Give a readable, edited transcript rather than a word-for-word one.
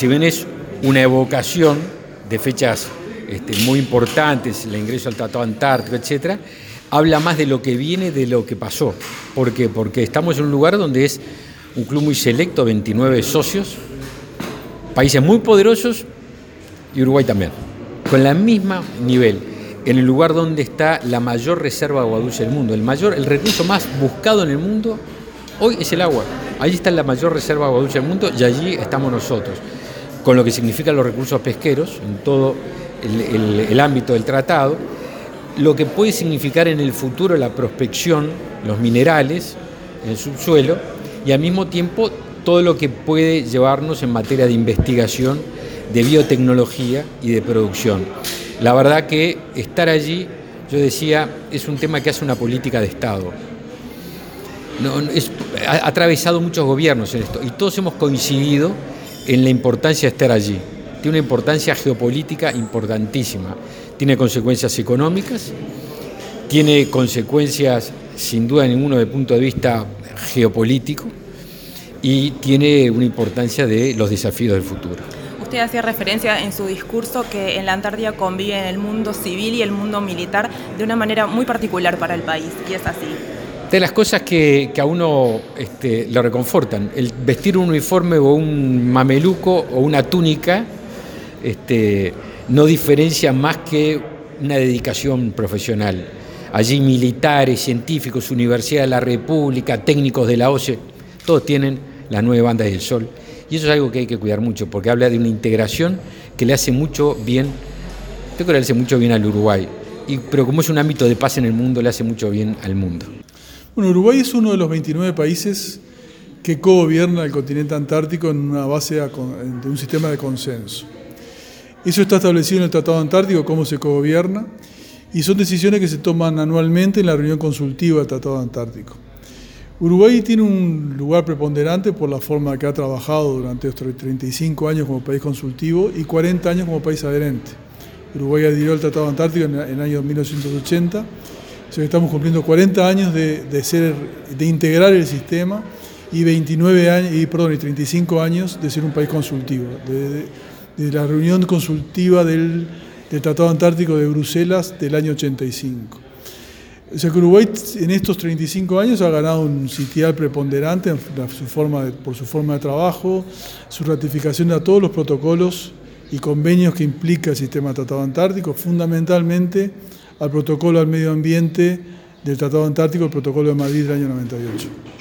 si bien es una evocación de fechas muy importantes, el ingreso al Tratado Antártico, etcétera, habla más de lo que viene de lo que pasó. ¿Por qué? Porque estamos en un lugar donde es un club muy selecto, 29 socios, países muy poderosos y Uruguay también, con el mismo nivel, en el lugar donde está la mayor reserva de agua dulce del mundo. El recurso más buscado en el mundo hoy es el agua. Allí está la mayor reserva de agua dulce del mundo y allí estamos nosotros, con lo que significan los recursos pesqueros en todo el ámbito del tratado, lo que puede significar en el futuro la prospección, los minerales, el subsuelo, y al mismo tiempo todo lo que puede llevarnos en materia de investigación, de biotecnología y de producción. La verdad que estar allí, yo decía, es un tema que hace una política de Estado. Ha atravesado muchos gobiernos en esto y todos hemos coincidido en la importancia de estar allí. Tiene una importancia geopolítica importantísima. Tiene consecuencias económicas, tiene consecuencias sin duda ninguno desde el punto de vista geopolítico y tiene una importancia de los desafíos del futuro. Usted hacía referencia en su discurso que en la Antártida conviven el mundo civil y el mundo militar de una manera muy particular para el país, y es así. De las cosas que a uno le reconfortan, el vestir un uniforme o un mameluco o una túnica no diferencia más que una dedicación profesional. Allí militares, científicos, Universidad de la República, técnicos de la OCE, todos tienen las 9 bandas del sol. Y eso es algo que hay que cuidar mucho, porque habla de una integración que le hace mucho bien, yo creo que le hace mucho bien al Uruguay, pero como es un ámbito de paz en el mundo, le hace mucho bien al mundo. Bueno, Uruguay es uno de los 29 países que cogobierna el continente antártico en una base de un sistema de consenso. Eso está establecido en el Tratado Antártico, cómo se cogobierna, y son decisiones que se toman anualmente en la reunión consultiva del Tratado Antártico. Uruguay tiene un lugar preponderante por la forma que ha trabajado durante estos 35 años como país consultivo y 40 años como país adherente. Uruguay adhirió al Tratado Antártico en el año 1980, o sea que estamos cumpliendo 40 años de integrar el sistema y 35 años de ser un país consultivo, de la reunión consultiva del Tratado Antártico de Bruselas del año 85. O sea que Uruguay en estos 35 años ha ganado un sitial preponderante por su forma de trabajo, su ratificación de todos los protocolos y convenios que implica el sistema del Tratado Antártico, fundamentalmente al protocolo al medio ambiente del Tratado Antártico, el protocolo de Madrid del año 98.